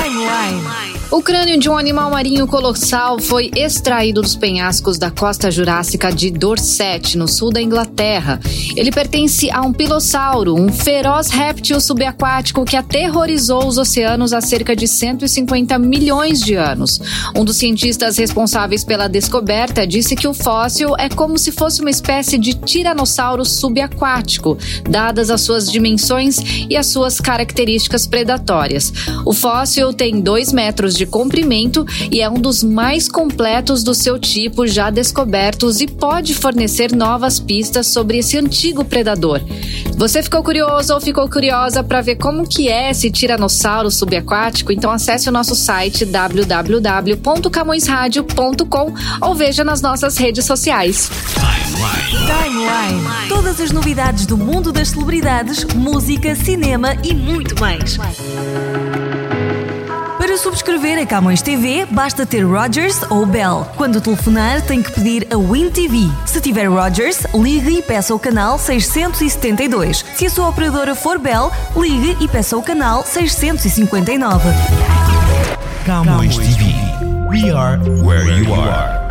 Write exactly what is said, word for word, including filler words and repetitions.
Timeline. O crânio de um animal marinho colossal foi extraído dos penhascos da costa jurássica de Dorset, no sul da Inglaterra. Ele pertence a um pilossauro, um feroz réptil subaquático que aterrorizou os oceanos há cerca de cento e cinquenta milhões de anos. Um dos cientistas responsáveis pela descoberta disse que o fóssil é como se fosse uma espécie de tiranossauro subaquático, dadas as suas dimensões e as suas características predatórias. O fóssil tem dois metros de comprimento e é um dos mais completos do seu tipo já descobertos e pode fornecer novas pistas sobre esse antigo predador. Você ficou curioso ou ficou curiosa para ver como que é esse tiranossauro subaquático? Então acesse o nosso site w w w ponto camões rádio ponto com ou veja nas nossas redes sociais. Timeline. Timeline. Todas as novidades do mundo das celebridades, música, cinema e muito mais. Para subscrever a Camões T V, basta ter Rogers ou Bell. Quando telefonar, tem que pedir a Win T V. Se tiver Rogers, ligue e peça o canal seiscentos e setenta e dois. Se a sua operadora for Bell, ligue e peça o canal seiscentos e cinquenta e nove. Camões T V. We are where you are.